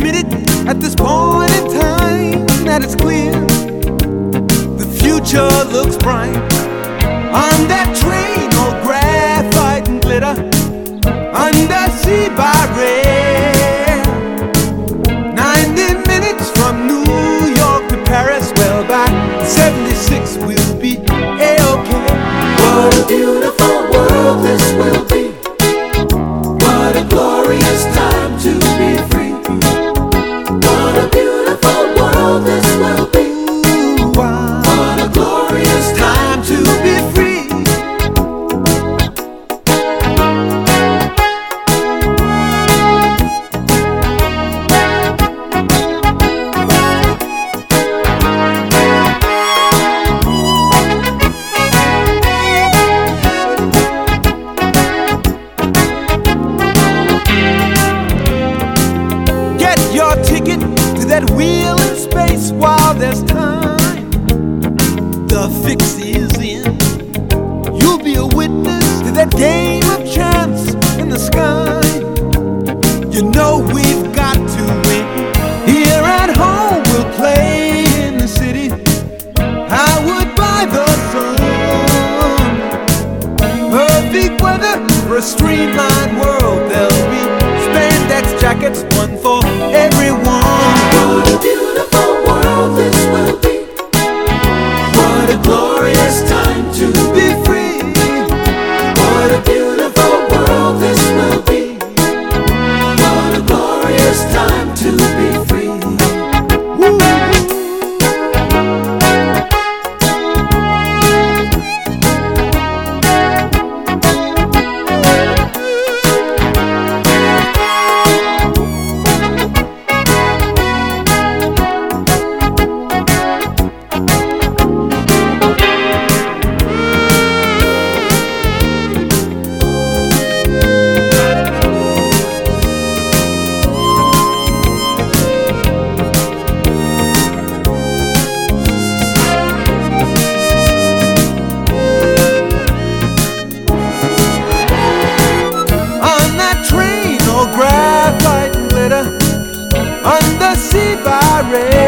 admitted at this point in time that it's clear the future looks bright. On that train, all graphite and glitter, undersea by rail. 90 minutes from New York to Paris. Well, by 76 we'll be A-OK. What a beautiful world this will be. What a glorious time to be free. What a beautiful world this will be. What a glorious time to be free. Your ticket to that wheel in space while there's time. The fix is in. You'll be a witness to that game of chance in the sky. You know we've got to win. Here at home we'll play in the city. I would buy the sun. Perfect weather for a streamlined world. There'll be spandex jackets, one for everyone. What a beautiful world this will be. What a glorious time to be free. What a beautiful world this will be. What a glorious time to be free. Woo. Graphite and glitter, undersea by rail.